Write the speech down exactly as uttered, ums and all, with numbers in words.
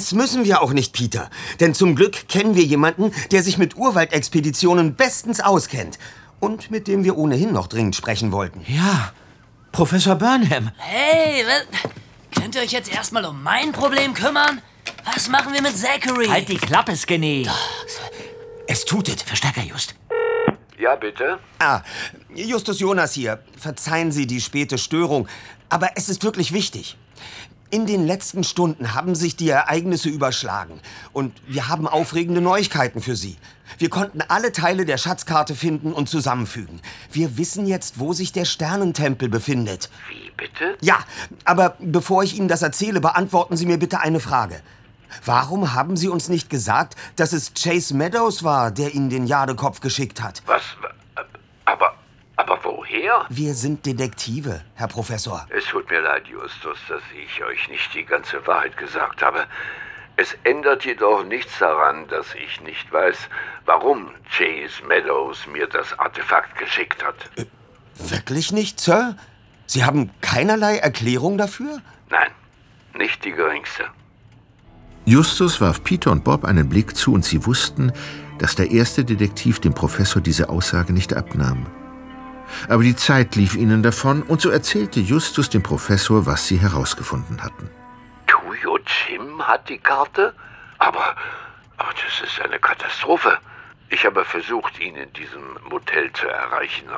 Das müssen wir auch nicht, Peter. Denn zum Glück kennen wir jemanden, der sich mit Urwaldexpeditionen bestens auskennt. Und mit dem wir ohnehin noch dringend sprechen wollten. Ja, Professor Burnham. Hey, was? Könnt ihr euch jetzt erstmal um mein Problem kümmern? Was machen wir mit Zachary? Halt die Klappe, Skinny. Es tutet. Verstärker, Just. Ja, bitte? Ah, Justus Jonas hier. Verzeihen Sie die späte Störung, aber es ist wirklich wichtig. In den letzten Stunden haben sich die Ereignisse überschlagen und wir haben aufregende Neuigkeiten für Sie. Wir konnten alle Teile der Schatzkarte finden und zusammenfügen. Wir wissen jetzt, wo sich der Sternentempel befindet. Wie bitte? Ja, aber bevor ich Ihnen das erzähle, beantworten Sie mir bitte eine Frage. Warum haben Sie uns nicht gesagt, dass es Chase Meadows war, der Ihnen den Jadekopf geschickt hat? Was? Aber, aber woher? Wir sind Detektive, Herr Professor. Es tut mir leid, Justus, dass ich euch nicht die ganze Wahrheit gesagt habe. Es ändert jedoch nichts daran, dass ich nicht weiß, warum Chase Meadows mir das Artefakt geschickt hat. Äh, wirklich nicht, Sir? Sie haben keinerlei Erklärung dafür? Nein, nicht die geringste. Justus warf Peter und Bob einen Blick zu und sie wussten, dass der erste Detektiv dem Professor diese Aussage nicht abnahm. Aber die Zeit lief ihnen davon und so erzählte Justus dem Professor, was sie herausgefunden hatten. Tuyo Jim hat die Karte? Aber, aber das ist eine Katastrophe. Ich habe versucht, ihn in diesem Motel zu erreichen,